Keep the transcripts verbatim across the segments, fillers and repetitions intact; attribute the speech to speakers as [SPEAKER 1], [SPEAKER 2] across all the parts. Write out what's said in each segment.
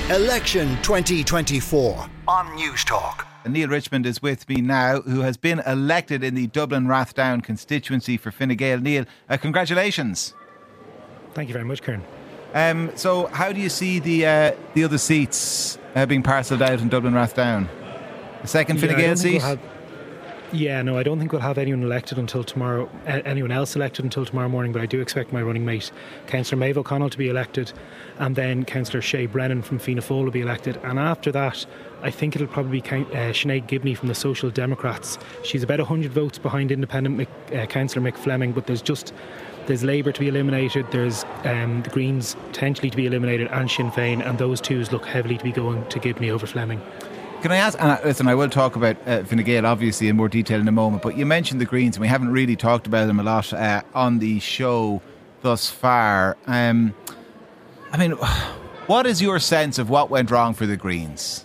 [SPEAKER 1] Election twenty twenty-four on Newstalk.
[SPEAKER 2] Neil Richmond is with me now, who has been elected in the Dublin Rathdown constituency for Fine Gael. Neil, uh, congratulations.
[SPEAKER 3] Thank you very much, Kieran.
[SPEAKER 2] Um, so how do you see the uh, the other seats uh, being parcelled out in Dublin Rathdown? The second Fine
[SPEAKER 3] Yeah,
[SPEAKER 2] Gael seat?
[SPEAKER 3] we'll have, yeah, no, I don't think we'll have anyone elected until tomorrow, uh, anyone else elected until tomorrow morning, but I do expect my running mate, Councillor Maeve O'Connell, to be elected, and then Councillor Shay Brennan from Fianna Fáil will be elected, and after that I think it'll probably be uh, Sinead Gibney from the Social Democrats. She's about one hundred votes behind independent Mick, uh, Councillor Mick Fleming, but there's just There's Labour to be eliminated, there's um, the Greens potentially to be eliminated, and Sinn Féin, and those twos look heavily to be going to Gibney over Fleming.
[SPEAKER 2] Can I ask, and I, listen, I will talk about uh, Fine Gael obviously in more detail in a moment, but you mentioned the Greens and we haven't really talked about them a lot uh, on the show thus far. Um, I mean, what is your sense of what went wrong for the Greens?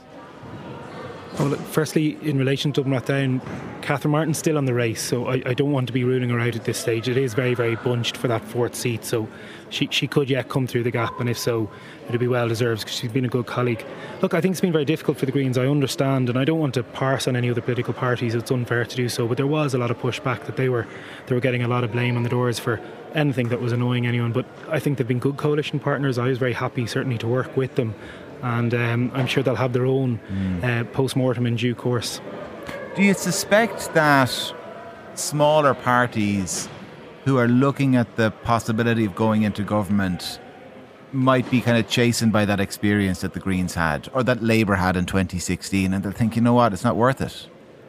[SPEAKER 3] Well, firstly, in relation to Dublin Rathdown, Catherine Martin's still on the race, so I, I don't want to be ruling her out at this stage. It is very, very bunched for that fourth seat, so she she could yet come through the gap, and if so, it'd be well deserved because she's been a good colleague. Look, I think it's been very difficult for the Greens, I understand, and I don't want to parse on any other political parties, it's unfair to do so, but there was a lot of pushback that they were they were getting a lot of blame on the doors for anything that was annoying anyone, but I think they've been good coalition partners. I was very happy certainly to work with them, and um, I'm sure they'll have their own mm. uh, post-mortem in due course.
[SPEAKER 2] Do you suspect that smaller parties who are looking at the possibility of going into government might be kind of chastened by that experience that the Greens had, or that Labour had in twenty sixteen, and they'll think, you know what, it's not worth it?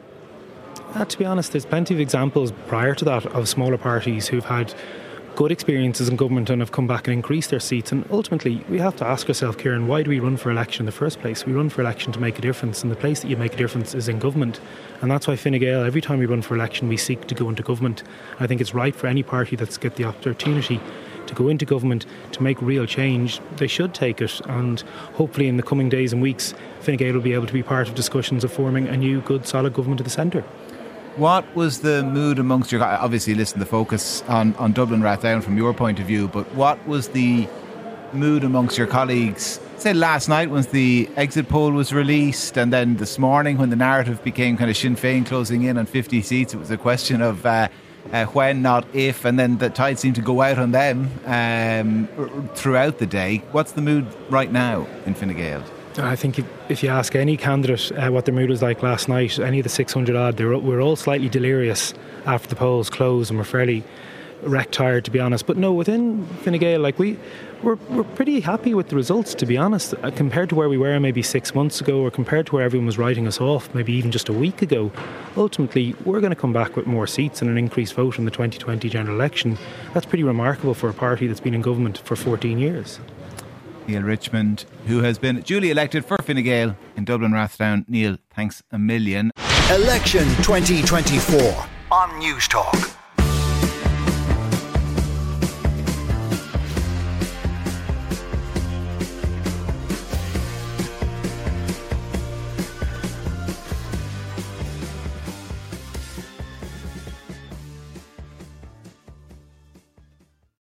[SPEAKER 3] Uh, to be honest, there's plenty of examples prior to that of smaller parties who've had good experiences in government and have come back and increased their seats, and ultimately we have to ask ourselves, Kieran, why do we run for election in the first place? We run for election to make a difference, and the place that you make a difference is in government, and that's why Fine Gael, every time we run for election, we seek to go into government. I think it's right for any party that's get the opportunity to go into government to make real change. They should take it, and hopefully in the coming days and weeks Fine Gael will be able to be part of discussions of forming a new good solid government of the centre.
[SPEAKER 2] What was the mood amongst your... Obviously, listen, the focus on, on Dublin Rathdown from your point of view, but what was the mood amongst your colleagues, say last night once the exit poll was released, and then this morning when the narrative became kind of Sinn Féin closing in on fifty seats, it was a question of uh, uh, when, not if, and then the tide seemed to go out on them um, throughout the day. What's the mood right now in Fine Gael?
[SPEAKER 3] I think if, if you ask any candidate uh, what their mood was like last night, any of the six hundred odd, they were, we were all slightly delirious after the polls closed, and we're fairly wrecked tired, to be honest. But no, within Fine Gael, like we, we're, we're pretty happy with the results, to be honest, uh, compared to where we were maybe six months ago, or compared to where everyone was writing us off maybe even just a week ago. Ultimately, we're going to come back with more seats and an increased vote in the twenty twenty general election. That's pretty remarkable for a party that's been in government for fourteen years.
[SPEAKER 2] Neil Richmond, who has been duly elected for Fine Gael in Dublin Rathdown. Neil, thanks a million.
[SPEAKER 1] Election twenty twenty-four on Newstalk.